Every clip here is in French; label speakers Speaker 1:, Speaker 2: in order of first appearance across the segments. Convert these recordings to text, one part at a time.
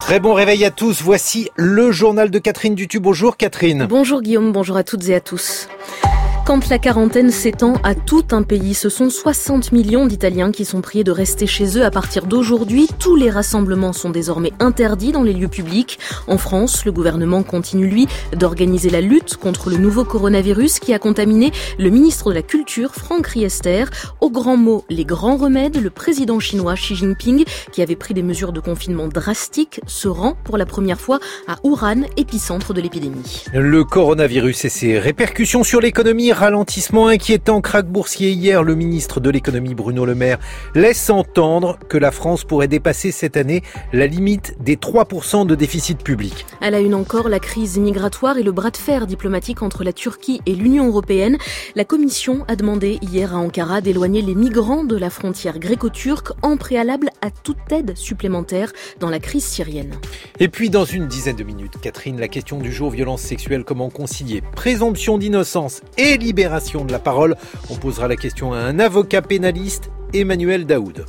Speaker 1: Très bon réveil à tous, voici le journal de Catherine Dutu. Bonjour Catherine.
Speaker 2: Bonjour Guillaume, bonjour à toutes et à tous. Quand la quarantaine s'étend à tout un pays, ce sont 60 millions d'Italiens qui sont priés de rester chez eux à partir d'aujourd'hui. Tous les rassemblements sont désormais interdits dans les lieux publics. En France, le gouvernement continue, lui, d'organiser la lutte contre le nouveau coronavirus qui a contaminé le ministre de la Culture, Franck Riester. Au grand mot, les grands remèdes, le président chinois Xi Jinping, qui avait pris des mesures de confinement drastiques, se rend pour la première fois à Wuhan, épicentre de l'épidémie.
Speaker 1: Le coronavirus et ses répercussions sur l'économie. Ralentissement inquiétant, krach boursier hier. Le ministre de l'économie Bruno Le Maire laisse entendre que la France pourrait dépasser cette année la limite des 3% de déficit public.
Speaker 2: À la une encore, la crise migratoire et le bras de fer diplomatique entre la Turquie et l'Union européenne. La Commission a demandé hier à Ankara d'éloigner les migrants de la frontière gréco-turque en préalable à toute aide supplémentaire dans la crise syrienne.
Speaker 1: Et puis dans une dizaine de minutes, Catherine, la question du jour, violence sexuelle, comment concilier présomption d'innocence et libération de la parole. On posera la question à un avocat pénaliste, Emmanuel Daoud.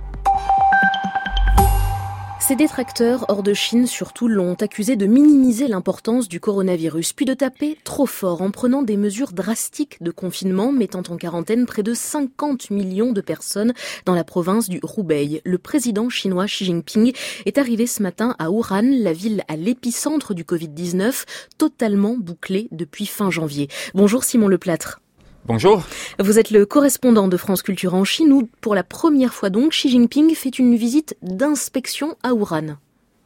Speaker 2: Ces détracteurs hors de Chine surtout l'ont accusé de minimiser l'importance du coronavirus, puis de taper trop fort en prenant des mesures drastiques de confinement, mettant en quarantaine près de 50 millions de personnes dans la province du Hubei. Le président chinois Xi Jinping est arrivé ce matin à Wuhan, la ville à l'épicentre du Covid-19, totalement bouclée depuis fin janvier. Bonjour Simon Leplâtre.
Speaker 3: Bonjour.
Speaker 2: Vous êtes le correspondant de France Culture en Chine où, pour la première fois donc, Xi Jinping fait une visite d'inspection à Wuhan.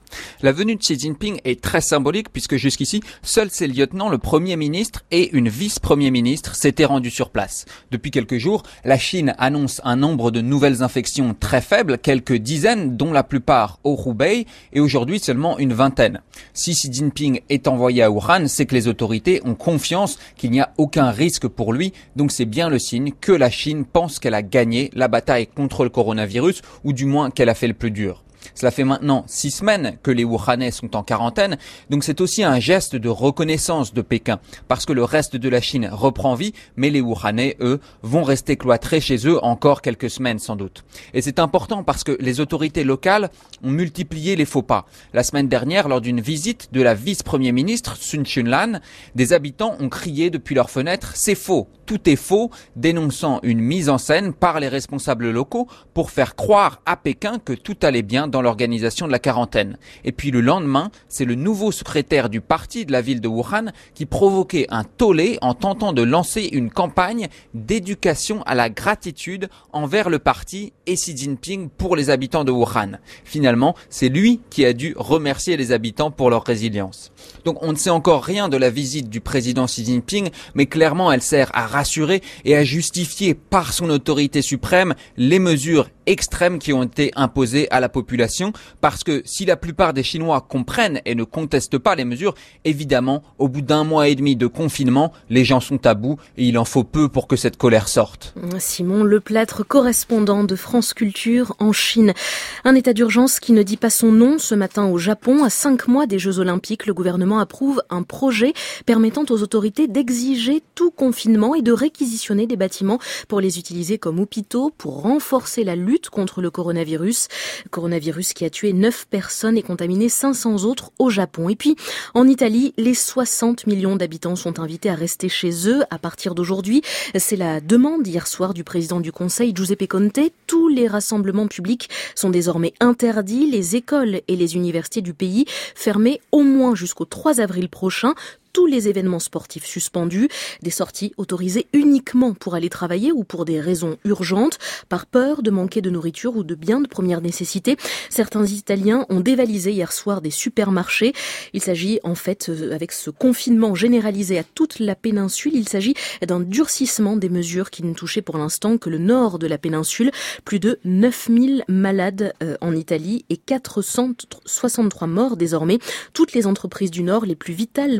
Speaker 3: La venue de Xi Jinping est très symbolique puisque jusqu'ici, seuls ses lieutenants, le Premier ministre et une vice-premier ministre s'étaient rendus sur place. Depuis quelques jours, la Chine annonce un nombre de nouvelles infections très faible, quelques dizaines, dont la plupart au Hubei, et aujourd'hui seulement une vingtaine. Si Xi Jinping est envoyé à Wuhan, c'est que les autorités ont confiance qu'il n'y a aucun risque pour lui, donc c'est bien le signe que la Chine pense qu'elle a gagné la bataille contre le coronavirus, ou du moins qu'elle a fait le plus dur. Cela fait maintenant 6 semaines que les Wuhanais sont en quarantaine, donc c'est aussi un geste de reconnaissance de Pékin, parce que le reste de la Chine reprend vie, mais les Wuhanais, eux, vont rester cloîtrés chez eux encore quelques semaines sans doute. Et c'est important parce que les autorités locales ont multiplié les faux pas. La semaine dernière, lors d'une visite de la vice-premier ministre Sun Chunlan, des habitants ont crié depuis leurs fenêtres « C'est faux, tout est faux », dénonçant une mise en scène par les responsables locaux pour faire croire à Pékin que tout allait bien dans l'organisation de la quarantaine. Et puis le lendemain, c'est le nouveau secrétaire du parti de la ville de Wuhan qui provoquait un tollé en tentant de lancer une campagne d'éducation à la gratitude envers le parti et Xi Jinping pour les habitants de Wuhan. Finalement, c'est lui qui a dû remercier les habitants pour leur résilience. Donc on ne sait encore rien de la visite du président Xi Jinping, mais clairement elle sert à rassurer et à justifier par son autorité suprême les mesures extrêmes qui ont été imposées à la population, parce que si la plupart des Chinois comprennent et ne contestent pas les mesures, évidemment, au bout d'un mois et demi de confinement, les gens sont à bout et il en faut peu pour que cette colère sorte.
Speaker 2: Simon Leplâtre, correspondant de France Culture en Chine. Un état d'urgence qui ne dit pas son nom ce matin au Japon. À 5 mois des Jeux Olympiques, le gouvernement approuve un projet permettant aux autorités d'exiger tout confinement et de réquisitionner des bâtiments pour les utiliser comme hôpitaux pour renforcer la lutte contre le coronavirus. Coronavirus qui a tué 9 personnes et contaminé 500 autres au Japon. Et puis, en Italie, les 60 millions d'habitants sont invités à rester chez eux à partir d'aujourd'hui. C'est la demande hier soir du président du Conseil, Giuseppe Conte. Tous les rassemblements publics sont désormais interdits. Les écoles et les universités du pays fermées au moins jusqu'au 3 avril prochain. Tous les événements sportifs suspendus, des sorties autorisées uniquement pour aller travailler ou pour des raisons urgentes, par peur de manquer de nourriture ou de biens de première nécessité. Certains Italiens ont dévalisé hier soir des supermarchés. Il s'agit en fait, avec ce confinement généralisé à toute la péninsule, il s'agit d'un durcissement des mesures qui ne touchaient pour l'instant que le nord de la péninsule. Plus de 9000 malades en Italie et 463 morts désormais. Toutes les entreprises du nord les plus vitales pour l'économie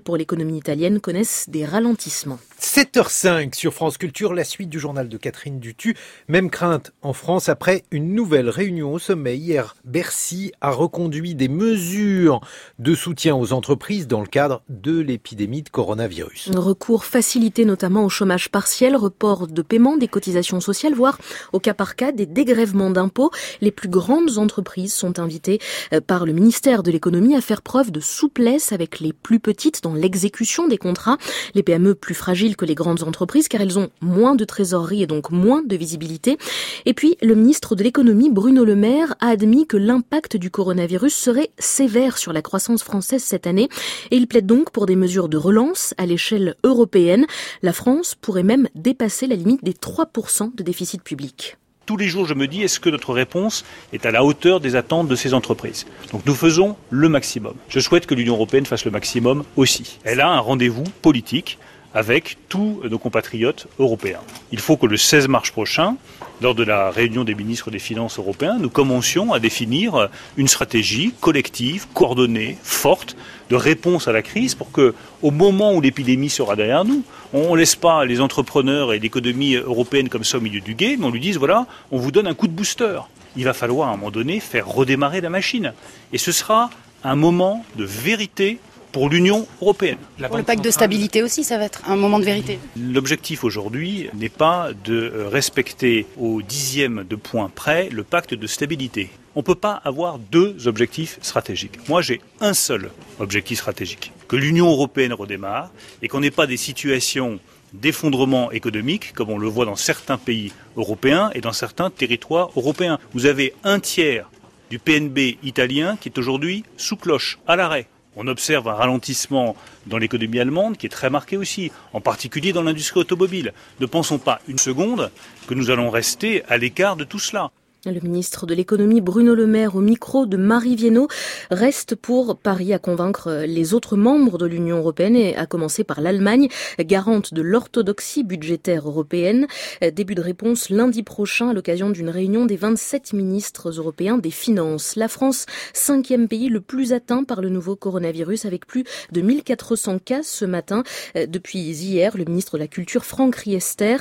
Speaker 2: l'économie italienne connaissent des ralentissements.
Speaker 1: 7h05 sur France Culture, la suite du journal de Catherine Dutu. Même crainte en France après une nouvelle réunion au sommet. Hier, Bercy a reconduit des mesures de soutien aux entreprises dans le cadre de l'épidémie de coronavirus.
Speaker 2: Recours facilité notamment au chômage partiel, report de paiement des cotisations sociales, voire au cas par cas des dégrèvements d'impôts. Les plus grandes entreprises sont invitées par le ministère de l'économie à faire preuve de souplesse avec les plus petites dans l'exécution des contrats. Les PME plus fragiles que les grandes entreprises car elles ont moins de trésorerie et donc moins de visibilité. Et puis, le ministre de l'économie, Bruno Le Maire, a admis que l'impact du coronavirus serait sévère sur la croissance française cette année et il plaide donc pour des mesures de relance à l'échelle européenne. La France pourrait même dépasser la limite des 3% de déficit public.
Speaker 4: Tous les jours, je me dis, est-ce que notre réponse est à la hauteur des attentes de ces entreprises ? Donc nous faisons le maximum. Je souhaite que l'Union européenne fasse le maximum aussi. Elle a un rendez-vous politique avec tous nos compatriotes européens. Il faut que le 16 mars prochain, lors de la réunion des ministres des Finances européens, nous commencions à définir une stratégie collective, coordonnée, forte, de réponse à la crise pour que, au moment où l'épidémie sera derrière nous, on ne laisse pas les entrepreneurs et l'économie européenne comme ça au milieu du gué, mais on lui dise, voilà, on vous donne un coup de booster. Il va falloir à un moment donné faire redémarrer la machine. Et ce sera un moment de vérité pour l'Union européenne.
Speaker 5: Pour le pacte de stabilité aussi, ça va être un moment de vérité.
Speaker 4: L'objectif aujourd'hui n'est pas de respecter au dixième de point près le pacte de stabilité. On ne peut pas avoir deux objectifs stratégiques. Moi, j'ai un seul objectif stratégique. Que l'Union européenne redémarre et qu'on n'ait pas des situations d'effondrement économique, comme on le voit dans certains pays européens et dans certains territoires européens. Vous avez un tiers du PNB italien qui est aujourd'hui sous cloche, à l'arrêt. On observe un ralentissement dans l'économie allemande qui est très marqué aussi, en particulier dans l'industrie automobile. Ne pensons pas une seconde que nous allons rester à l'écart de tout cela.
Speaker 2: Le ministre de l'économie Bruno Le Maire au micro de Marie Viennot reste pour Paris à convaincre les autres membres de l'Union européenne et à commencer par l'Allemagne, garante de l'orthodoxie budgétaire européenne. Début de réponse lundi prochain à l'occasion d'une réunion des 27 ministres européens des finances. La France, 5e pays le plus atteint par le nouveau coronavirus avec plus de 1400 cas ce matin. Depuis hier, le ministre de la Culture Franck Riester,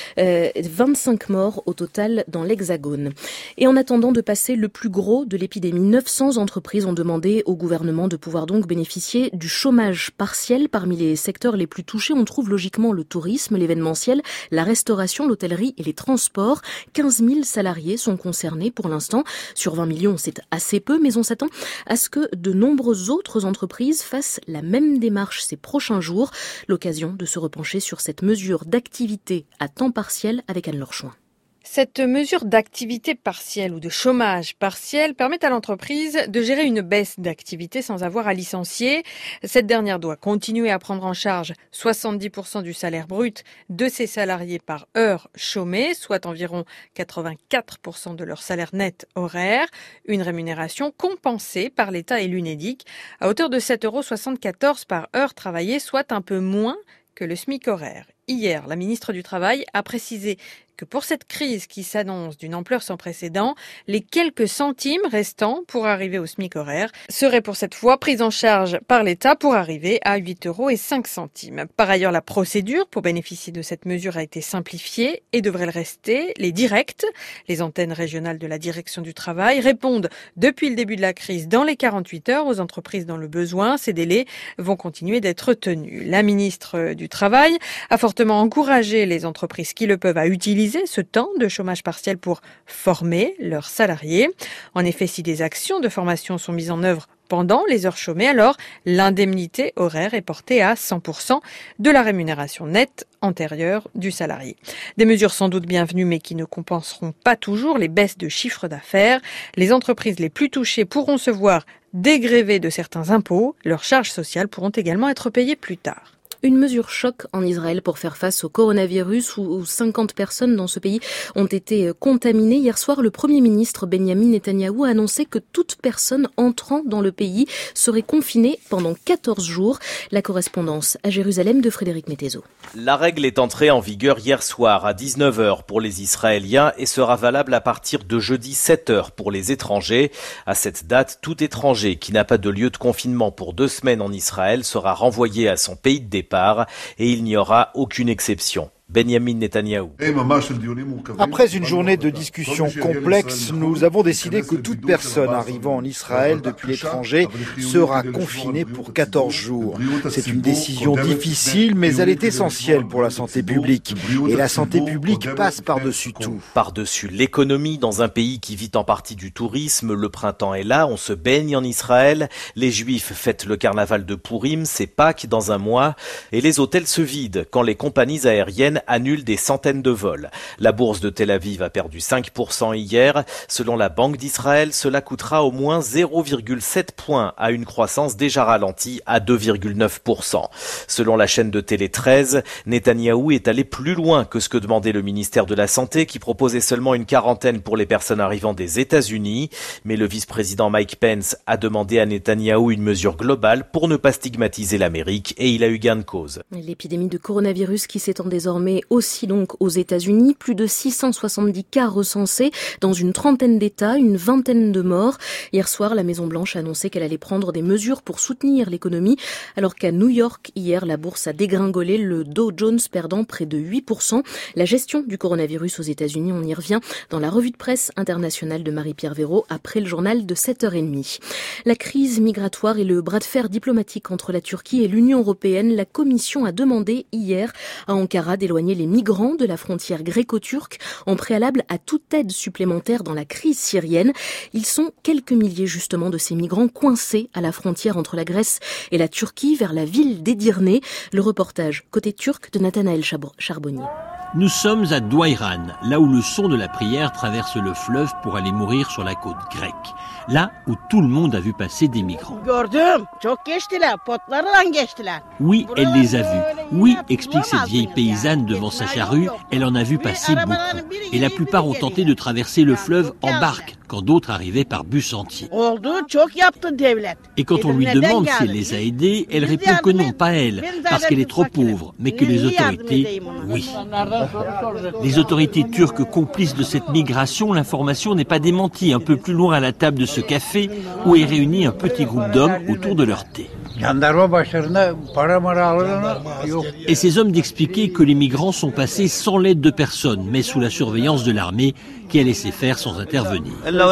Speaker 2: 25 morts au total dans l'Hexagone. Et en attendant de passer le plus gros de l'épidémie, 900 entreprises ont demandé au gouvernement de pouvoir donc bénéficier du chômage partiel. Parmi les secteurs les plus touchés, on trouve logiquement le tourisme, l'événementiel, la restauration, l'hôtellerie et les transports. 15 000 salariés sont concernés pour l'instant. Sur 20 millions, c'est assez peu, mais on s'attend à ce que de nombreuses autres entreprises fassent la même démarche ces prochains jours. L'occasion de se repencher sur cette mesure d'activité à temps partiel avec Anne-Laure Chouin.
Speaker 6: Cette mesure d'activité partielle ou de chômage partiel permet à l'entreprise de gérer une baisse d'activité sans avoir à licencier. Cette dernière doit continuer à prendre en charge 70% du salaire brut de ses salariés par heure chômée, soit environ 84% de leur salaire net horaire. Une rémunération compensée par l'État et l'Unédic à hauteur de 7,74 € par heure travaillée, soit un peu moins que le SMIC horaire. Hier, la ministre du Travail a précisé que pour cette crise qui s'annonce d'une ampleur sans précédent, les quelques centimes restants pour arriver au SMIC horaire seraient pour cette fois pris en charge par l'État pour arriver à 8,05 €. Par ailleurs, la procédure pour bénéficier de cette mesure a été simplifiée et devrait le rester. Les directs, les antennes régionales de la direction du travail, répondent depuis le début de la crise dans les 48 heures aux entreprises dans le besoin. Ces délais vont continuer d'être tenus. La ministre du Travail a fortement encouragé les entreprises qui le peuvent à utiliser ce temps de chômage partiel pour former leurs salariés. En effet, si des actions de formation sont mises en œuvre pendant les heures chômées, alors l'indemnité horaire est portée à 100% de la rémunération nette antérieure du salarié. Des mesures sans doute bienvenues mais qui ne compenseront pas toujours les baisses de chiffre d'affaires. Les entreprises les plus touchées pourront se voir dégréver de certains impôts. Leurs charges sociales pourront également être payées plus tard.
Speaker 2: Une mesure choc en Israël pour faire face au coronavirus où 50 personnes dans ce pays ont été contaminées. Hier soir, le Premier ministre Benjamin Netanyahou a annoncé que toute personne entrant dans le pays serait confinée pendant 14 jours. La correspondance à Jérusalem de Frédéric Mettezo.
Speaker 7: La règle est entrée en vigueur hier soir à 19h pour les Israéliens et sera valable à partir de jeudi 7h pour les étrangers. À cette date, tout étranger qui n'a pas de lieu de confinement pour 2 semaines en Israël sera renvoyé à son pays de départ et il n'y aura aucune exception. Benjamin Netanyahou.
Speaker 8: Après une journée de discussions complexes, nous avons décidé que toute personne arrivant en Israël depuis l'étranger sera confinée pour 14 jours. C'est une décision difficile, mais elle est essentielle pour la santé publique. Et la santé publique passe par-dessus tout.
Speaker 7: Par-dessus l'économie, dans un pays qui vit en partie du tourisme, le printemps est là, on se baigne en Israël, les Juifs fêtent le carnaval de Pourim, c'est Pâques dans un mois, et les hôtels se vident quand les compagnies aériennes annule des centaines de vols. La bourse de Tel Aviv a perdu 5% hier. Selon la Banque d'Israël, cela coûtera au moins 0,7 points à une croissance déjà ralentie à 2,9%. Selon la chaîne de Télé 13, Netanyahou est allé plus loin que ce que demandait le ministère de la Santé qui proposait seulement une quarantaine pour les personnes arrivant des États-Unis. Mais le vice-président Mike Pence a demandé à Netanyahou une mesure globale pour ne pas stigmatiser l'Amérique et il a eu gain de cause.
Speaker 2: L'épidémie de coronavirus qui s'étend désormais aussi donc aux États-Unis, plus de 670 cas recensés dans une trentaine d'États, une vingtaine de morts. Hier soir, la Maison-Blanche a annoncé qu'elle allait prendre des mesures pour soutenir l'économie, alors qu'à New York, hier, la bourse a dégringolé, le Dow Jones perdant près de 8%. La gestion du coronavirus aux États-Unis, on y revient dans la revue de presse internationale de Marie-Pierre Véraud après le journal de 7h30. La crise migratoire et le bras de fer diplomatique entre la Turquie et l'Union européenne, la Commission a demandé hier à Ankara d'éloigner les migrants de la frontière gréco-turque en préalable à toute aide supplémentaire dans la crise syrienne. Ils sont quelques milliers justement de ces migrants coincés à la frontière entre la Grèce et la Turquie vers la ville d'Edirne. Le reportage côté turc de Nathanaël Charbonnier.
Speaker 9: Nous sommes à Douairan, là où le son de la prière traverse le fleuve pour aller mourir sur la côte grecque. Là où tout le monde a vu passer des migrants. Oui, elle les a vus. Oui, explique cette vieille paysanne devant sa charrue, elle en a vu passer beaucoup. Et la plupart ont tenté de traverser le fleuve en barque, quand d'autres arrivaient par bus entier. Et quand on lui demande si elle les a aidés, elle répond que non, pas elle, parce qu'elle est trop pauvre, mais que les autorités, oui. Les autorités turques complices de cette migration, l'information n'est pas démentie. Un peu plus loin à la table de ce café, où est réuni un petit groupe d'hommes autour de leur thé. Et ces hommes d'expliquer que les migrants sont passés sans l'aide de personne, mais sous la surveillance de l'armée qui a laissé faire sans intervenir.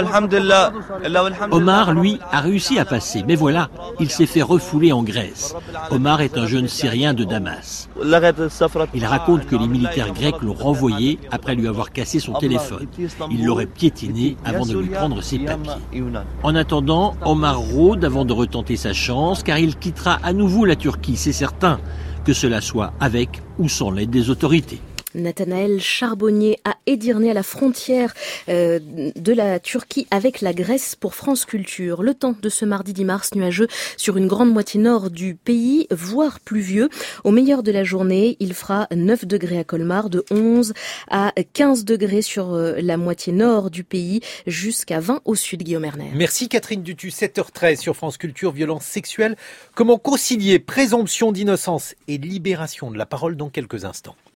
Speaker 9: Omar, lui, a réussi à passer, mais voilà, il s'est fait refouler en Grèce. Omar est un jeune Syrien de Damas. Il raconte que les militaires grecs l'ont renvoyé après lui avoir cassé son téléphone. Ils l'auraient piétiné avant de lui prendre ses papiers. En attendant, Omar rôde avant de retenter sa chance, car il quittera à nouveau la Turquie, c'est certain, que cela soit avec ou sans l'aide des autorités.
Speaker 2: Nathanaël Charbonnier à Edirne, à la frontière de la Turquie avec la Grèce pour France Culture. Le temps de ce mardi 10 mars, nuageux sur une grande moitié nord du pays, voire pluvieux. Au meilleur de la journée, il fera 9 degrés à Colmar, de 11 à 15 degrés sur la moitié nord du pays, jusqu'à 20 au sud, Guillaume Erner.
Speaker 1: Merci Catherine Dutu, 7h13 sur France Culture, violence sexuelle. Comment concilier présomption d'innocence et libération de la parole dans quelques instants.